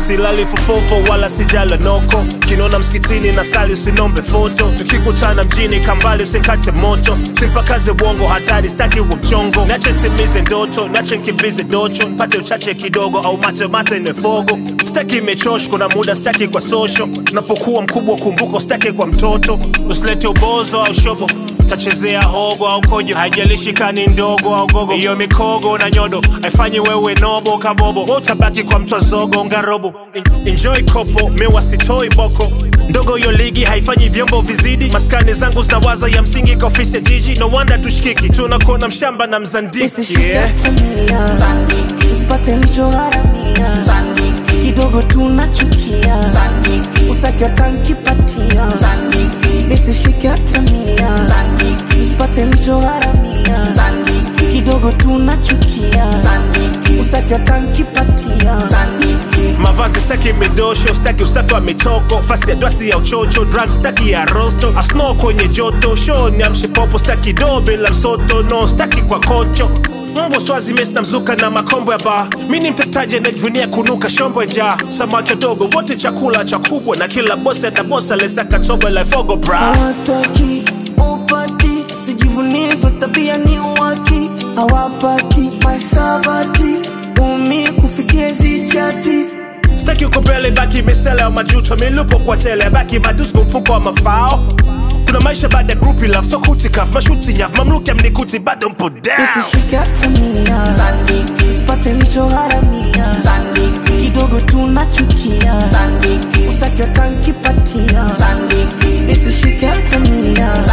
silali fufofo wala sijala noko. Kinona mskitini na sali usinombe foto. Tukikutana mjini kambali usikate moto. Simpakaze bongo hatari staki mchongo. Nache ntimize ndoto, nache nkimbize docho. Mpate uchache kidogo au mate nefogo. Staki mechosh kuna muda staki kwa social. Napokuwa mkubwa kumbuko staki kwa mtoto. Usilete ubozo au shobo, tachezea hogo au kojo. Haijalishi kani ndogo au gogo. Iyo mikogo na nyodo haifanyi wewe nobo kabobo. Utabaki kwa mtu zogo ngarobo. Enjoy kopo, mewa sitoi boko. Ndogo yo ligi haifanyi vyombo vizidi. Maskani zangu zinawaza ya msingi kwa ofisi ya jiji. No wonder tushikiki, tunakona mshamba na mzandiki. Yeah. Zandiki, usipate licho haramia. Zandiki, kidogo tunachukia. Zandiki, utakia tankipatia. Zandiki, nisishike atamia. Zandiki, usipate licho haramia. Zandiki, kidogo tunachukia. Zandiki, utakia tankipatia. Zandiki, mavazi staki midosho, staki usafi wa mitoko. Fasi ya dwasi ya uchocho, drugs staki ya rosto. Asno kwenye joto, show ni amshipopo. Staki dobe la msoto, no staki kwa kocho. Mbo swazi mesi na mzuka na makombo ya bar. Mini mtataje na junia kunuka shombo nja. Samaki dogo, wote chakula chakubwa. Na kila bosse na bossa lesa katobo la fogo bra. hawataki upati, sijivunizo tabia ni waki. Hawapati maisabati, umi kufikia zichati. Staki ukobele baki misele wa majuto. Milupo kwa tele baki madusko mfuko wa mafao. Kuna maisha baada ya groupie love, so kutikaf. Mashuti nyaf, mamluki ya mnikuti bado mpo down. Nisishike atamia. Zandiki, usipate licho haramia. Zandiki, kidogo tunachukia. Zandiki, utakia tankipatia. Zandiki, nisishike atamia.